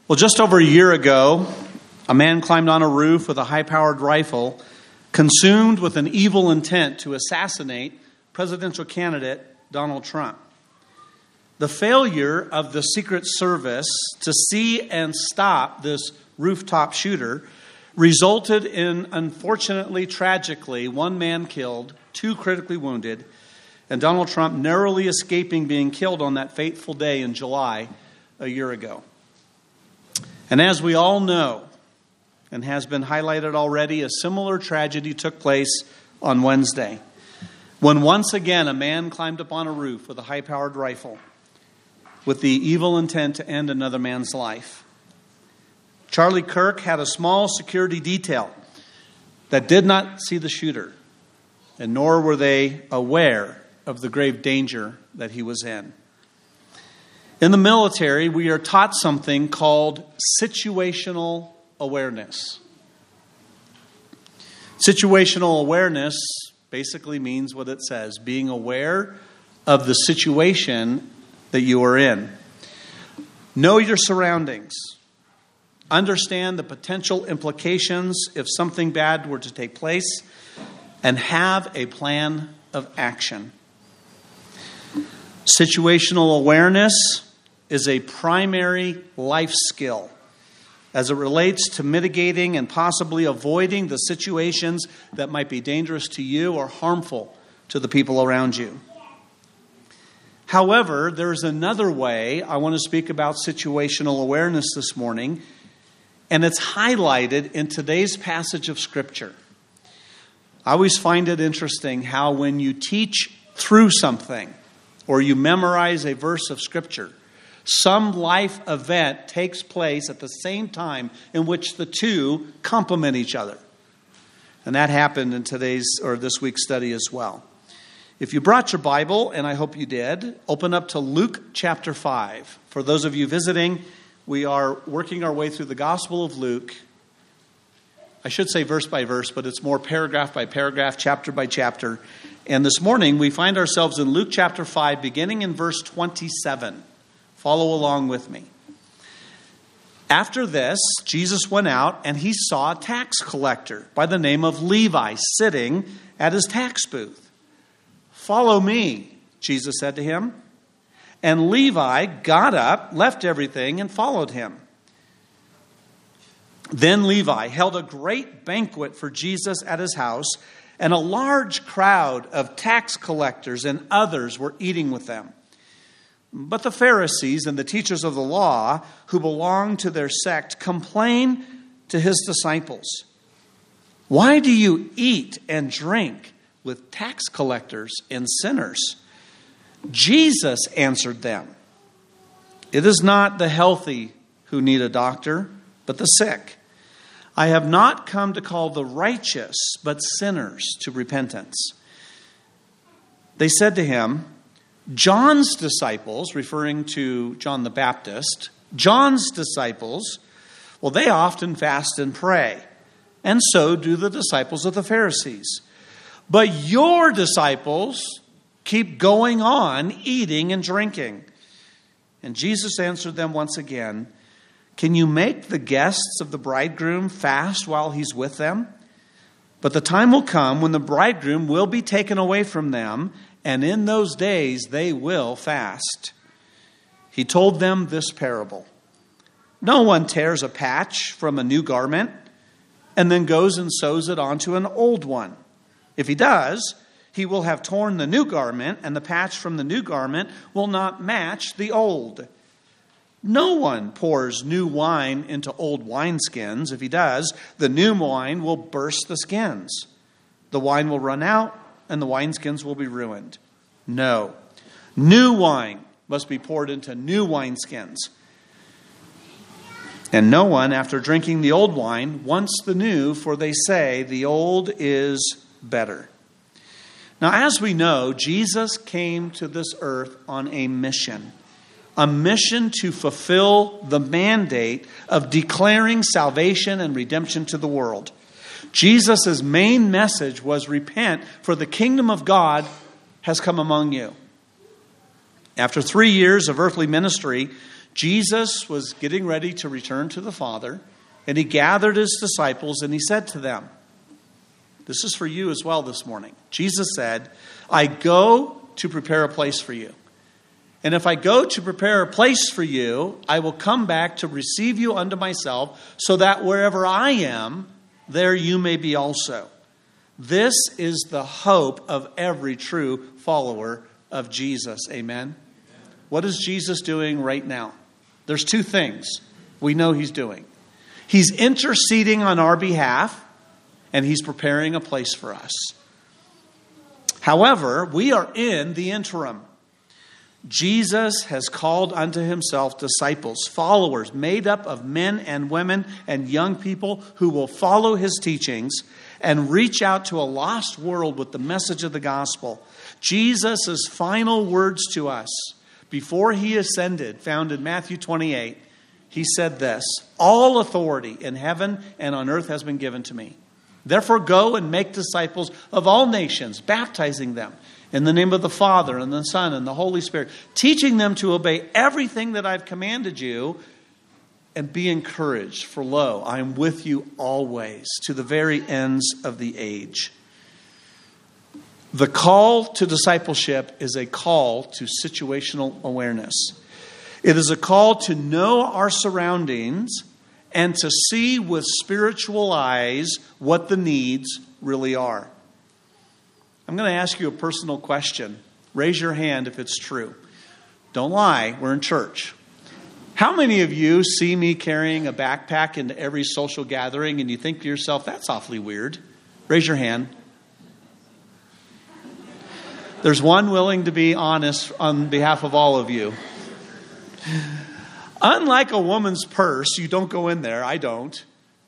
Well, just over a year ago, a man climbed on a roof with a high-powered rifle, consumed with an evil intent to assassinate presidential candidate Donald Trump. The failure of the Secret Service to see and stop this rooftop shooter resulted in, unfortunately, tragically, one man killed, 2 critically wounded, and Donald Trump narrowly escaping being killed on that fateful day in July a year ago. And as we all know, and has been highlighted already, a similar tragedy took place on Wednesday, when once again a man climbed up on a roof with a high-powered rifle with the evil intent to end another man's life. Charlie Kirk had a small security detail that did not see the shooter, and nor were they aware of the grave danger that he was in. In the military, we are taught something called situational awareness. Situational awareness basically means what it says, being aware of the situation that you are in. Know your surroundings. Understand the potential implications if something bad were to take place, and have a plan of action. Situational awareness is a primary life skill as it relates to mitigating and possibly avoiding the situations that might be dangerous to you or harmful to the people around you. However, there's another way I want to speak about situational awareness this morning, and it's highlighted in today's passage of Scripture. I always find it interesting how when you teach through something or you memorize a verse of Scripture, some life event takes place at the same time in which the two complement each other. And that happened in this week's study as well. If you brought your Bible, and I hope you did, open up to Luke chapter 5. For those of you visiting, we are working our way through the Gospel of Luke. I should say verse by verse, but it's more paragraph by paragraph, chapter by chapter. And this morning we find ourselves in Luke chapter 5, beginning in verse 27. Follow along with me. After this, Jesus went out and he saw a tax collector by the name of Levi sitting at his tax booth. "Follow me," Jesus said to him. And Levi got up, left everything, and followed him. Then Levi held a great banquet for Jesus at his house, and a large crowd of tax collectors and others were eating with them. But the Pharisees and the teachers of the law, who belonged to their sect, complained to his disciples, "Why do you eat and drink with tax collectors and sinners?" Jesus answered them, "It is not the healthy who need a doctor, but the sick. I have not come to call the righteous, but sinners to repentance." They said to him, "John's disciples," referring to John the Baptist, "John's disciples, well, they often fast and pray, and so do the disciples of the Pharisees. But your disciples keep going on eating and drinking." And Jesus answered them once again, "Can you make the guests of the bridegroom fast while he's with them? But the time will come when the bridegroom will be taken away from them, and in those days they will fast." He told them this parable. "No one tears a patch from a new garment and then goes and sews it onto an old one. If he does, he will have torn the new garment, and the patch from the new garment will not match the old. No one pours new wine into old wineskins. If he does, the new wine will burst the skins. The wine will run out, and the wineskins will be ruined. No, new wine must be poured into new wineskins. And no one, after drinking the old wine, wants the new, for they say the old is better." Now, as we know, Jesus came to this earth on a mission to fulfill the mandate of declaring salvation and redemption to the world. Jesus' main message was repent, for the kingdom of God has come among you. After 3 years of earthly ministry, Jesus was getting ready to return to the Father, and he gathered his disciples and he said to them, this is for you as well this morning. Jesus said, I go to prepare a place for you. And if I go to prepare a place for you, I will come back to receive you unto myself, so that wherever I am, there you may be also. This is the hope of every true follower of Jesus. Amen. What is Jesus doing right now? There's two things we know he's doing. He's interceding on our behalf, and he's preparing a place for us. However, we are in the interim. Jesus has called unto himself disciples, followers, made up of men and women and young people who will follow his teachings and reach out to a lost world with the message of the gospel. Jesus' final words to us before he ascended, found in Matthew 28, he said this, all authority in heaven and on earth has been given to me. Therefore go and make disciples of all nations, baptizing them in the name of the Father and the Son and the Holy Spirit, teaching them to obey everything that I've commanded you, and be encouraged, for lo, I am with you always to the very ends of the age. The call to discipleship is a call to situational awareness. It is a call to know our surroundings and to see with spiritual eyes what the needs really are. I'm going to ask you a personal question. Raise your hand if it's true. Don't lie, we're in church. How many of you see me carrying a backpack into every social gathering and you think to yourself, that's awfully weird? Raise your hand. There's one willing to be honest on behalf of all of you. Unlike a woman's purse, you don't go in there. I don't.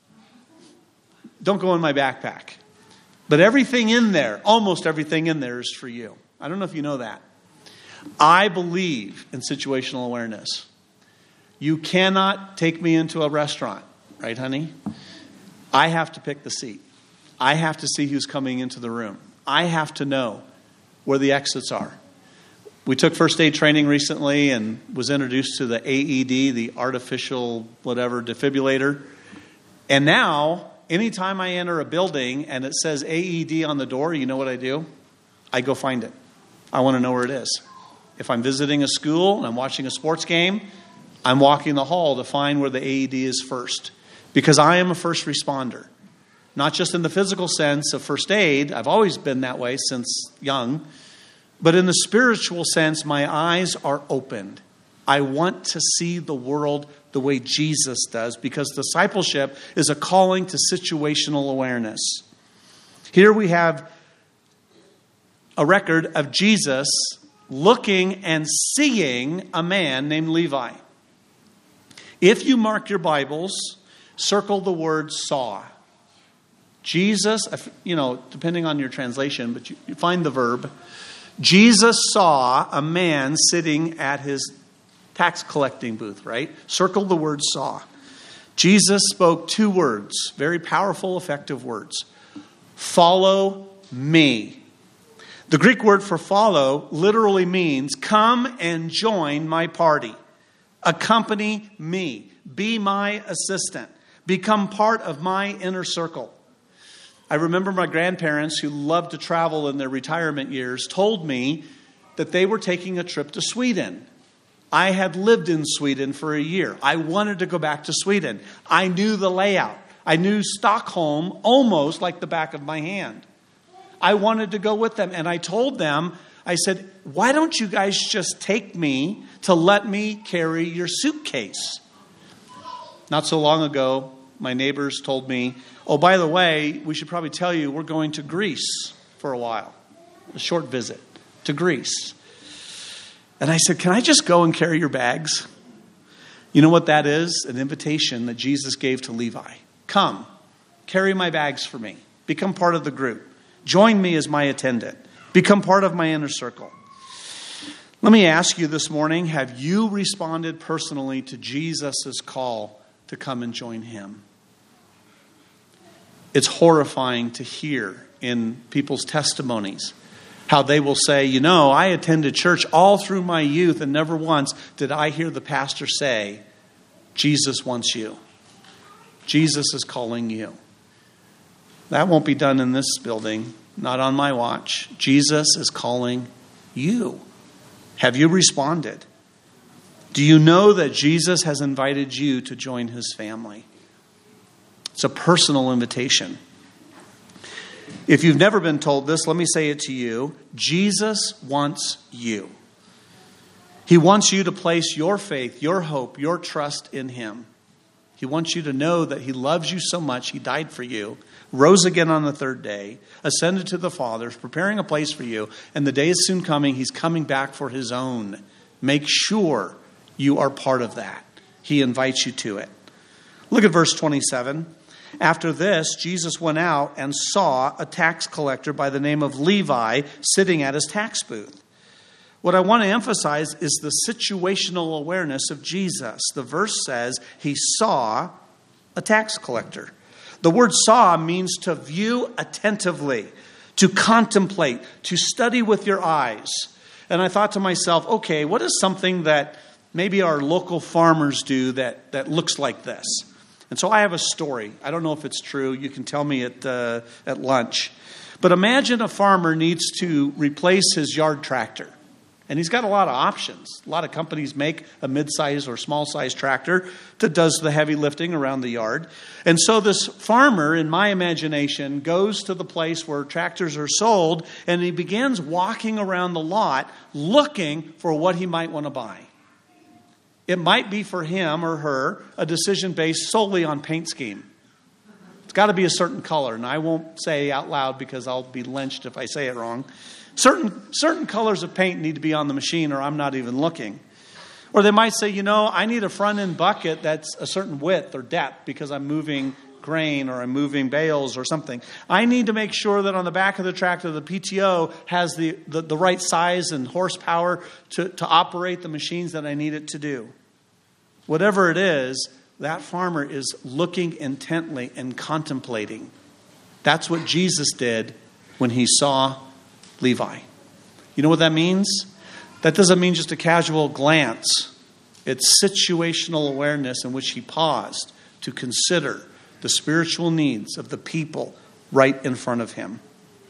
Don't go in my backpack. But everything in there, almost everything in there is for you. I don't know if you know that. I believe in situational awareness. You cannot take me into a restaurant, right, honey? I have to pick the seat. I have to see who's coming into the room. I have to know where the exits are. We took first aid training recently and was introduced to the AED, the artificial whatever defibrillator. And now, anytime I enter a building and it says AED on the door, you know what I do? I go find it. I want to know where it is. If I'm visiting a school and I'm watching a sports game, I'm walking the hall to find where the AED is first. Because I am a first responder. Not just in the physical sense of first aid. I've always been that way since young. But in the spiritual sense, my eyes are opened. I want to see the world the way Jesus does, because discipleship is a calling to situational awareness. Here we have a record of Jesus looking and seeing a man named Levi. If you mark your Bibles, circle the word saw. Jesus, depending on your translation, but you find the verb. Jesus saw a man sitting at his tax collecting booth, right? Circle the word saw. Jesus spoke two words, very powerful, effective words. Follow me. The Greek word for follow literally means come and join my party. Accompany me. Be my assistant. Become part of my inner circle. I remember my grandparents, who loved to travel in their retirement years, told me that they were taking a trip to Sweden. I had lived in Sweden for a year. I wanted to go back to Sweden. I knew the layout. I knew Stockholm almost like the back of my hand. I wanted to go with them. And I told them, I said, why don't you guys just take me to let me carry your suitcase? Not so long ago, my neighbors told me, oh, by the way, we should probably tell you we're going to Greece for a while. A short visit to Greece. And I said, can I just go and carry your bags? You know what that is? An invitation that Jesus gave to Levi. Come, carry my bags for me. Become part of the group. Join me as my attendant. Become part of my inner circle. Let me ask you this morning, have you responded personally to Jesus' call to come and join him? It's horrifying to hear in people's testimonies How they will say, you know, I attended church all through my youth and never once did I hear the pastor say, Jesus wants you. Jesus is calling you. That won't be done in this building, not on my watch. Jesus is calling you. Have you responded? Do you know that Jesus has invited you to join his family? It's a personal invitation. If you've never been told this, let me say it to you. Jesus wants you. He wants you to place your faith, your hope, your trust in him. He wants you to know that he loves you so much, he died for you, rose again on the third day, ascended to the Father, is preparing a place for you, and the day is soon coming, he's coming back for his own. Make sure you are part of that. He invites you to it. Look at verse 27. After this, Jesus went out and saw a tax collector by the name of Levi sitting at his tax booth. What I want to emphasize is the situational awareness of Jesus. The verse says he saw a tax collector. The word saw means to view attentively, to contemplate, to study with your eyes. And I thought to myself, okay, what is something that maybe our local farmers do that looks like this? And so I have a story. I don't know if it's true. You can tell me at lunch. But imagine a farmer needs to replace his yard tractor. And he's got a lot of options. A lot of companies make a mid-size or small-size tractor that does the heavy lifting around the yard. And so this farmer, in my imagination, goes to the place where tractors are sold, and he begins walking around the lot looking for what he might want to buy. It might be for him or her a decision based solely on paint scheme. It's got to be a certain color, and I won't say out loud because I'll be lynched if I say it wrong. Certain colors of paint need to be on the machine or I'm not even looking. Or they might say, you know, I need a front end bucket that's a certain width or depth because I'm moving grain or I'm moving bales or something. I need to make sure that on the back of the tractor, the PTO has the right size and horsepower to operate the machines that I need it to do. Whatever it is, that farmer is looking intently and contemplating. That's what Jesus did when he saw Levi. You know what that means? That doesn't mean just a casual glance. It's situational awareness in which he paused to consider the spiritual needs of the people right in front of him.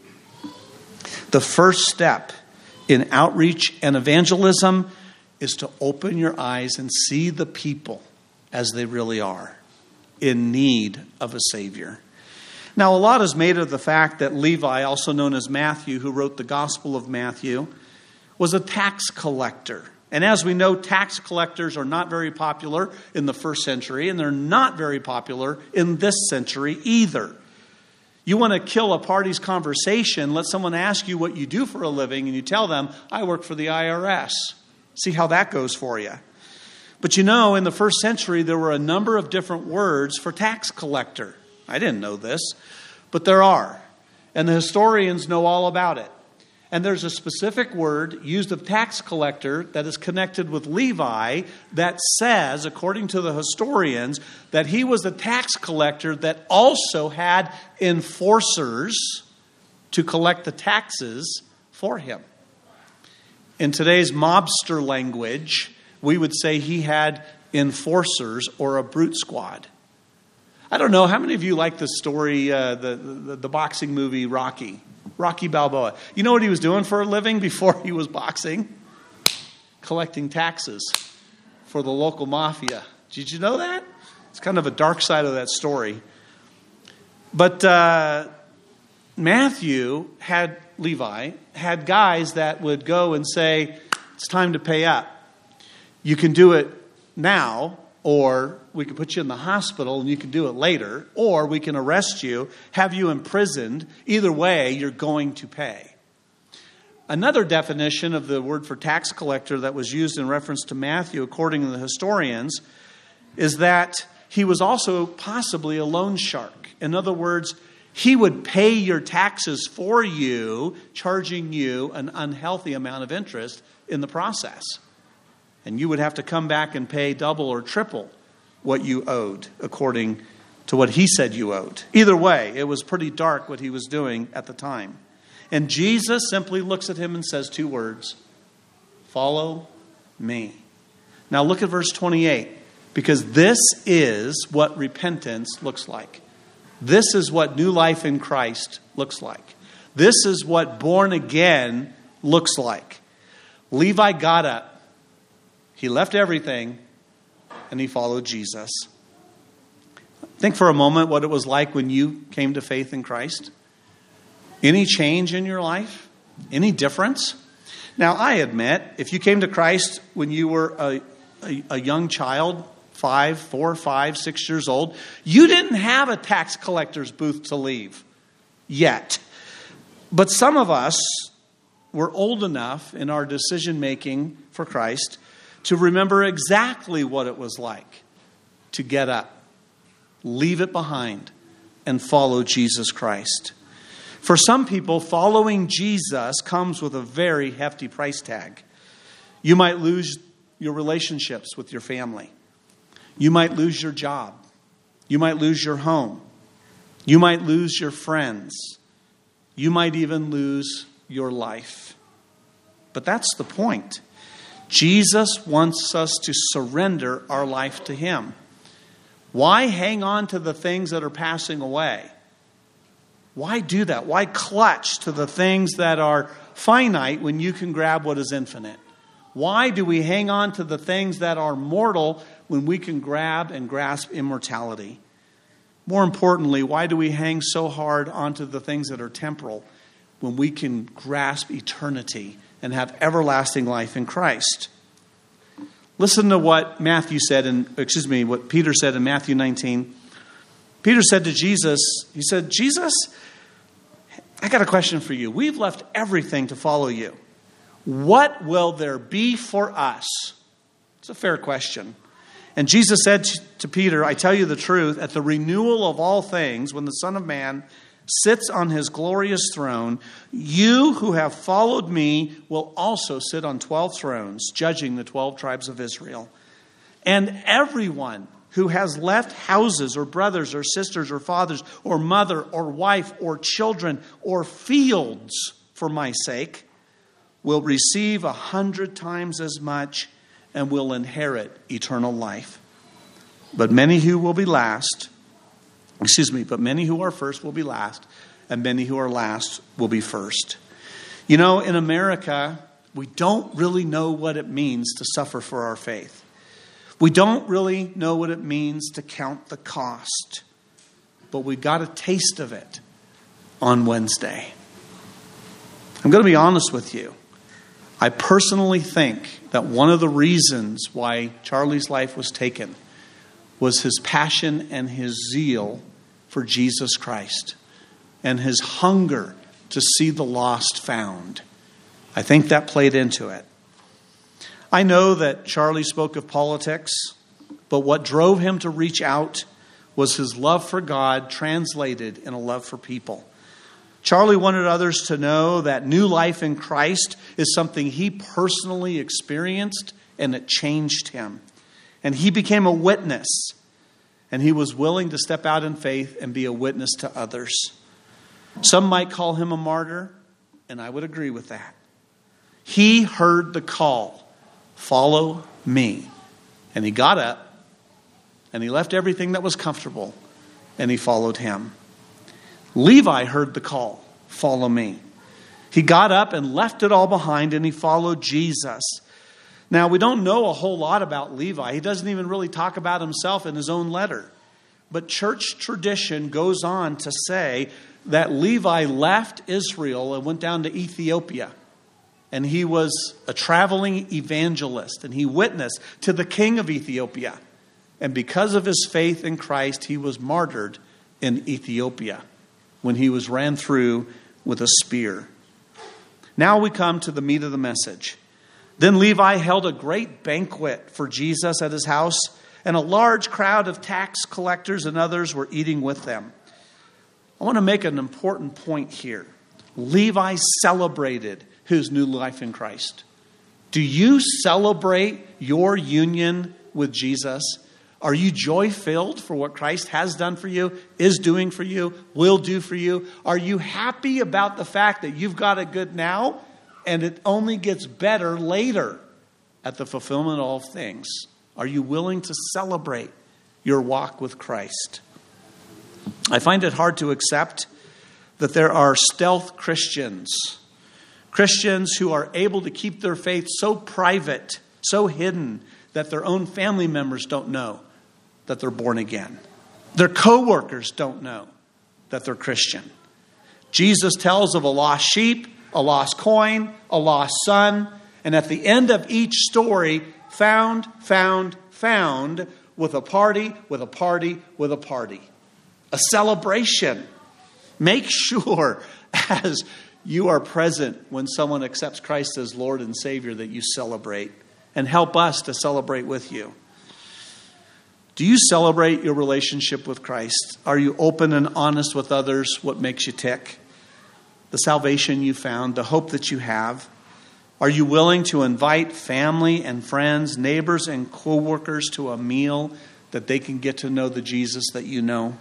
The first step in outreach and evangelism is to open your eyes and see the people as they really are, in need of a Savior. Now, a lot is made of the fact that Levi, also known as Matthew, who wrote the Gospel of Matthew, was a tax collector. And as we know, tax collectors are not very popular in the first century, and they're not very popular in this century either. You want to kill a party's conversation, let someone ask you what you do for a living, and you tell them, I work for the IRS. See how that goes for you. But you know, in the first century, there were a number of different words for tax collector. I didn't know this, but there are. And the historians know all about it. And there's a specific word used of tax collector that is connected with Levi that says, according to the historians, that he was a tax collector that also had enforcers to collect the taxes for him. In today's mobster language, we would say he had enforcers or a brute squad. I don't know, how many of you like the story, the boxing movie Rocky Balboa? You know what he was doing for a living before he was boxing? Collecting taxes for the local mafia. Did you know that? It's kind of a dark side of that story. But Levi had guys that would go and say, it's time to pay up. You can do it now, or we can put you in the hospital and you can do it later, or we can arrest you, have you imprisoned. Either way, you're going to pay. Another definition of the word for tax collector that was used in reference to Matthew, according to the historians, is that he was also possibly a loan shark. In other words, he would pay your taxes for you, charging you an unhealthy amount of interest in the process. And you would have to come back and pay double or triple what you owed, according to what he said you owed. Either way, it was pretty dark what he was doing at the time. And Jesus simply looks at him and says 2 words, "Follow me." Now look at verse 28, because this is what repentance looks like. This is what new life in Christ looks like. This is what born again looks like. Levi got up. He left everything and he followed Jesus. Think for a moment what it was like when you came to faith in Christ. Any change in your life? Any difference? Now, I admit, if you came to Christ when you were a young child, 4, 5, 6 years old, you didn't have a tax collector's booth to leave yet. But some of us were old enough in our decision making for Christ to remember exactly what it was like to get up, leave it behind, and follow Jesus Christ. For some people, following Jesus comes with a very hefty price tag. You might lose your relationships with your family. You might lose your job. You might lose your home. You might lose your friends. You might even lose your life. But that's the point. Jesus wants us to surrender our life to him. Why hang on to the things that are passing away? Why do that? Why clutch to the things that are finite when you can grab what is infinite? Why do we hang on to the things that are mortal when we can grab and grasp immortality? More importantly, why do we hang so hard onto the things that are temporal when we can grasp eternity and have everlasting life in Christ? Listen to what what Peter said in Matthew 19. Peter said to Jesus, he said, "Jesus, I got a question for you. We've left everything to follow you. What will there be for us?" It's a fair question. And Jesus said to Peter, "I tell you the truth, at the renewal of all things, when the Son of Man sits on his glorious throne, you who have followed me will also sit on 12 thrones, judging the 12 tribes of Israel. And everyone who has left houses or brothers or sisters or fathers or mother or wife or children or fields for my sake will receive 100 times as much and will inherit eternal life. But many who are first will be last, and many who are last will be first." You know, in America, we don't really know what it means to suffer for our faith. We don't really know what it means to count the cost. But we got a taste of it on Wednesday. I'm going to be honest with you. I personally think that one of the reasons why Charlie's life was taken was his passion and his zeal for Jesus Christ and his hunger to see the lost found. I think that played into it. I know that Charlie spoke of politics, but what drove him to reach out was his love for God translated in a love for people. Charlie wanted others to know that new life in Christ is something he personally experienced, and it changed him. And he became a witness, and he was willing to step out in faith and be a witness to others. Some might call him a martyr, and I would agree with that. He heard the call, "Follow me." And he got up, and he left everything that was comfortable, and he followed him. Levi heard the call, "Follow me." He got up and left it all behind, and he followed Jesus. Now, we don't know a whole lot about Levi. He doesn't even really talk about himself in his own letter. But church tradition goes on to say that Levi left Israel and went down to Ethiopia. And he was a traveling evangelist, and he witnessed to the king of Ethiopia. And because of his faith in Christ, he was martyred in Ethiopia when he was ran through with a spear. Now we come to the meat of the message. Then Levi held a great banquet for Jesus at his house, and a large crowd of tax collectors and others were eating with them. I want to make an important point here. Levi celebrated his new life in Christ. Do you celebrate your union with Jesus Are you joy-filled for what Christ has done for you, is doing for you, will do for you? Are you happy about the fact that you've got it good now and it only gets better later at the fulfillment of all things? Are you willing to celebrate your walk with Christ? I find it hard to accept that there are stealth Christians who are able to keep their faith so private, so hidden, that their own family members don't know that they're born again. Their co-workers don't know that they're Christian. Jesus tells of a lost sheep, a lost coin, a lost son, and at the end of each story, found, with a party, with a party, with a party. A celebration. Make sure as you are present when someone accepts Christ as Lord and Savior that you celebrate, and help us to celebrate with you. Do you celebrate your relationship with Christ? Are you open and honest with others? What makes you tick? The salvation you found, the hope that you have. Are you willing to invite family and friends, neighbors and co-workers to a meal that they can get to know the Jesus that you know?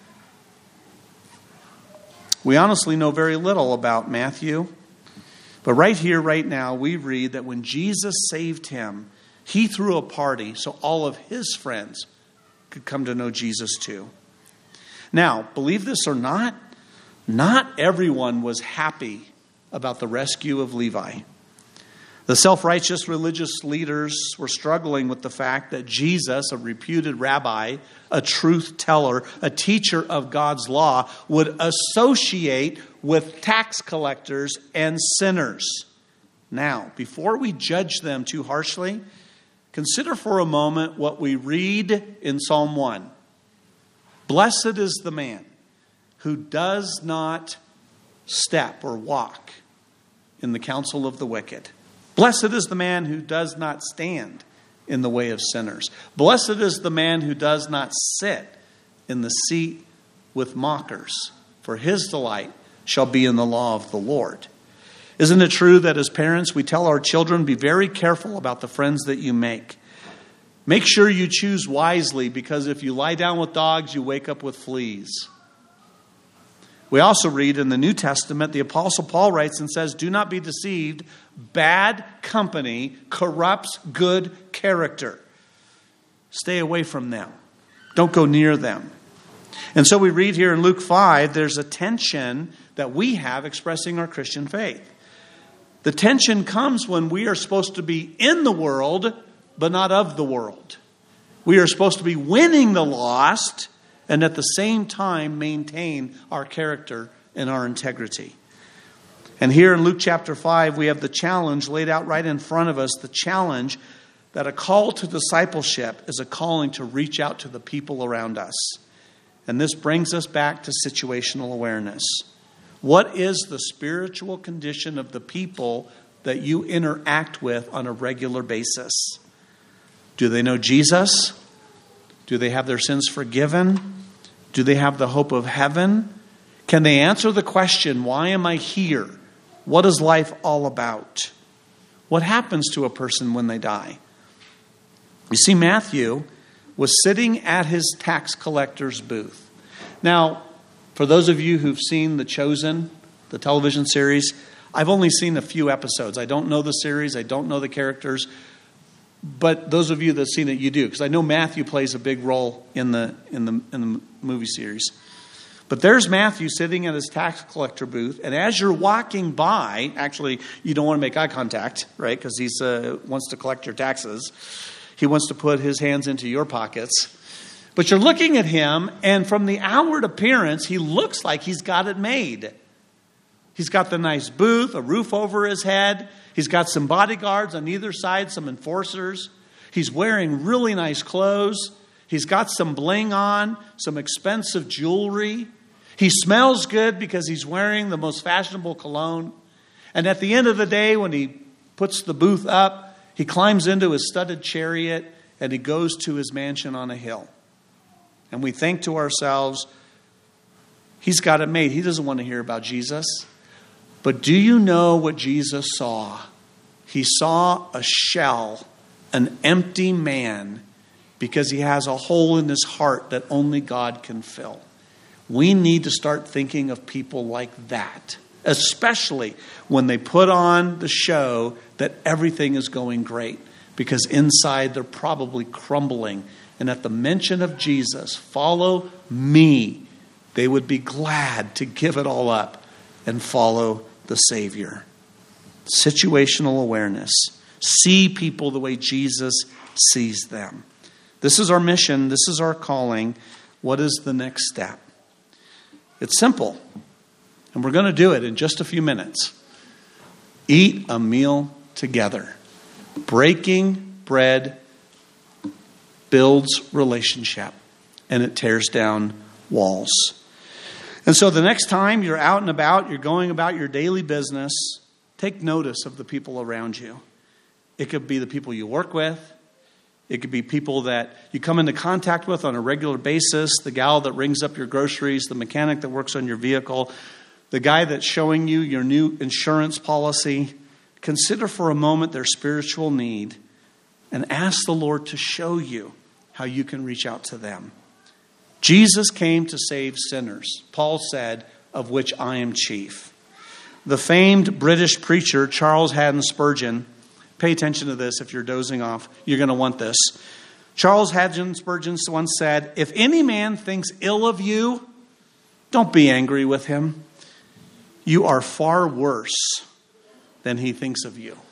We honestly know very little about Matthew. But right here, right now, we read that when Jesus saved him, he threw a party so all of his friends could come to know Jesus too. Now, believe this or not everyone was happy about the rescue of Levi. The self-righteous religious leaders were struggling with the fact that Jesus, a reputed rabbi, a truth teller, a teacher of God's law, would associate with tax collectors and sinners. Now, before we judge them too harshly, consider for a moment what we read in Psalm 1. Blessed is the man who does not step or walk in the counsel of the wicked. Blessed is the man who does not stand in the way of sinners. Blessed is the man who does not sit in the seat with mockers, for his delight shall be in the law of the Lord. Isn't it true that as parents we tell our children, be very careful about the friends that you make. Make sure you choose wisely, because if you lie down with dogs, you wake up with fleas. We also read in the New Testament, the Apostle Paul writes and says, do not be deceived. Bad company corrupts good character. Stay away from them. Don't go near them. And so we read here in Luke 5, there's a tension that we have expressing our Christian faith. The tension comes when we are supposed to be in the world, but not of the world. We are supposed to be winning the lost, and at the same time maintain our character and our integrity. And here in Luke chapter 5, we have the challenge laid out right in front of us, the challenge that a call to discipleship is a calling to reach out to the people around us. And this brings us back to situational awareness. What is the spiritual condition of the people that you interact with on a regular basis? Do they know Jesus? Do they have their sins forgiven? Do they have the hope of heaven? Can they answer the question, why am I here? What is life all about? What happens to a person when they die? You see, Matthew was sitting at his tax collector's booth. Now, for those of you who've seen The Chosen, the television series, I've only seen a few episodes. I don't know the series. I don't know the characters. But those of you that have seen it, you do. Because I know Matthew plays a big role in the movie series. But there's Matthew sitting at his tax collector booth. And as you're walking by, actually, you don't want to make eye contact, right? Because he wants to collect your taxes. He wants to put his hands into your pockets. But you're looking at him, and from the outward appearance, he looks like he's got it made. He's got the nice booth, a roof over his head. He's got some bodyguards on either side, some enforcers. He's wearing really nice clothes. He's got some bling on, some expensive jewelry. He smells good because he's wearing the most fashionable cologne. And at the end of the day, when he puts the booth up, he climbs into his studded chariot and he goes to his mansion on a hill. And we think to ourselves, he's got it made. He doesn't want to hear about Jesus. But do you know what Jesus saw? He saw a shell, an empty man, because he has a hole in his heart that only God can fill. We need to start thinking of people like that, especially when they put on the show that everything is going great, because inside they're probably crumbling. And at the mention of Jesus, follow me, they would be glad to give it all up and follow the Savior. Situational awareness. See people the way Jesus sees them. This is our mission. This is our calling. What is the next step? It's simple. And we're going to do it in just a few minutes. Eat a meal together. Breaking bread builds relationship, and it tears down walls. And so the next time you're out and about, you're going about your daily business, take notice of the people around you. It could be the people you work with. It could be people that you come into contact with on a regular basis, the gal that rings up your groceries, the mechanic that works on your vehicle, the guy that's showing you your new insurance policy. Consider for a moment their spiritual need and ask the Lord to show you how you can reach out to them. Jesus came to save sinners. Paul said, of which I am chief. The famed British preacher Charles Haddon Spurgeon, pay attention to this if you're dozing off, you're going to want this. Charles Haddon Spurgeon once said, if any man thinks ill of you, don't be angry with him. You are far worse than he thinks of you.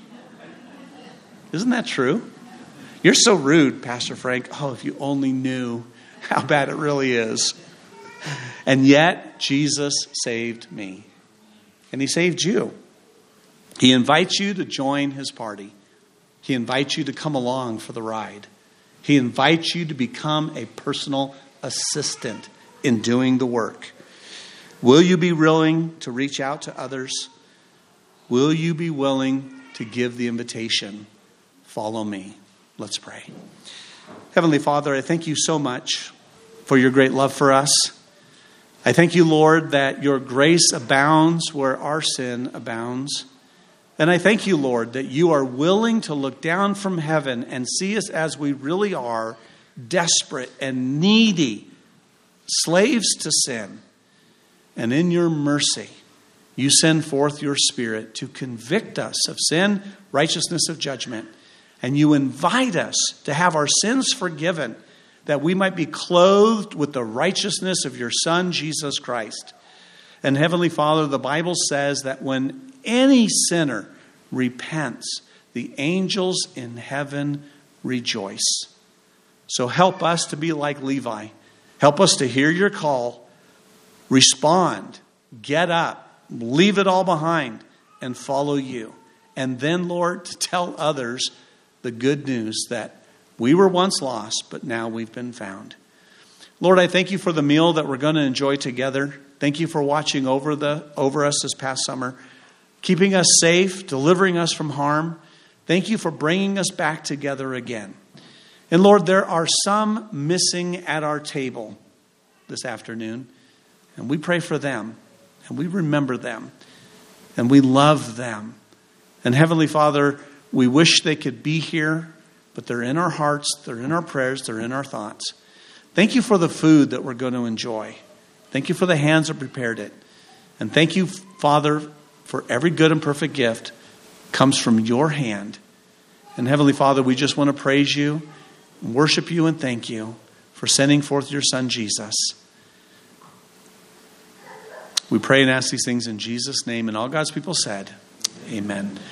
Isn't that true? You're so rude, Pastor Frank. Oh, if you only knew how bad it really is. And yet, Jesus saved me. And he saved you. He invites you to join his party. He invites you to come along for the ride. He invites you to become a personal assistant in doing the work. Will you be willing to reach out to others? Will you be willing to give the invitation? Follow me. Let's pray. Heavenly Father, I thank you so much for your great love for us. I thank you, Lord, that your grace abounds where our sin abounds. And I thank you, Lord, that you are willing to look down from heaven and see us as we really are, desperate and needy, slaves to sin. And in your mercy, you send forth your Spirit to convict us of sin, righteousness, of judgment. And you invite us to have our sins forgiven, that we might be clothed with the righteousness of your Son, Jesus Christ. And Heavenly Father, the Bible says that when any sinner repents, the angels in heaven rejoice. So help us to be like Levi. Help us to hear your call, respond, get up, leave it all behind, and follow you. And then, Lord, to tell others the good news that we were once lost, but now we've been found. Lord, I thank you for the meal that we're going to enjoy together. Thank you for watching over us this past summer, keeping us safe, delivering us from harm. Thank you for bringing us back together again. And Lord, there are some missing at our table this afternoon, and we pray for them, and we remember them, and we love them. And Heavenly Father, we wish they could be here, but they're in our hearts, they're in our prayers, they're in our thoughts. Thank you for the food that we're going to enjoy. Thank you for the hands that prepared it. And thank you, Father, for every good and perfect gift comes from your hand. And Heavenly Father, we just want to praise you, and worship you, and thank you for sending forth your Son, Jesus. We pray and ask these things in Jesus' name. And all God's people said, amen.